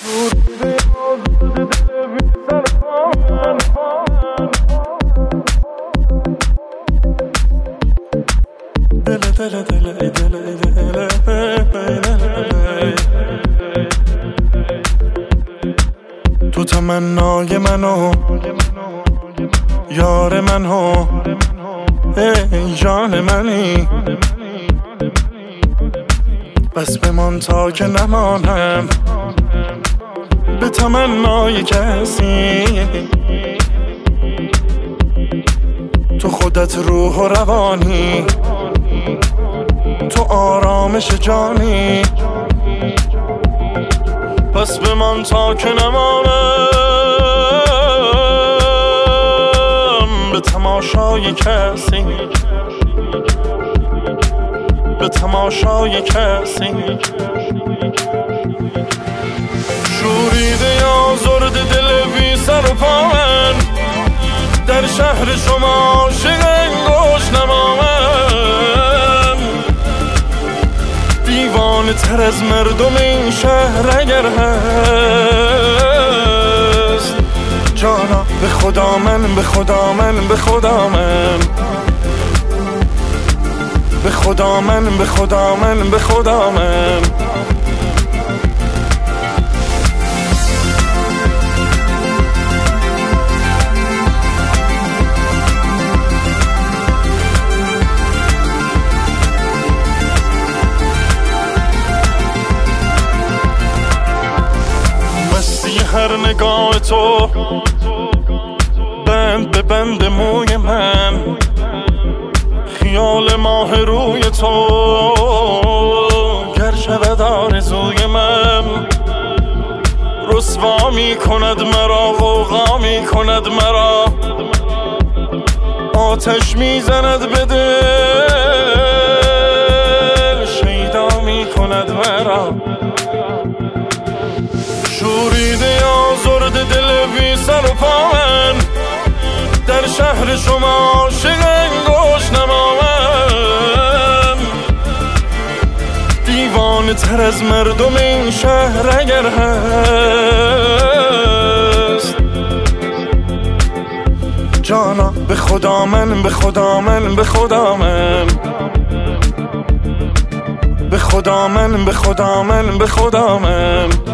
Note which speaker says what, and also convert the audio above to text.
Speaker 1: تو تمنای منو یار منو ای جان منی، بس بمان تا که نمانم به تمنای کسی. تو خودت روح و روانی، تو آرامش جانی، پس بمان تا که نمانم به تماشای کسی، به تماشای کسی. شوریده یا زرد دل بی سر و پا من، در شهر شما عاشق انگشت نما من. دیوانه تر از مردم این شهر اگر هست، جانا به خدا من، به خدا من، به خدا من، به خدا من، به خدا من، به خدا من. مستی هر نگاه تو، بند به بند موی من، خیال ماه روی تو گر شود آرزوی من. رسوا می کند مرا، غوغا می کند مرا، آتش می زند به دل، شیدا می کند مرا. شوریده آزرد دل بی سر و پا من، در شهر شما عاشق انگشت نما من. دیوانه تر از مردم این شهر اگر هست، جانا به خدا من، به خدا من، به خدا من، به خدا من، به خدا من، به خدا من.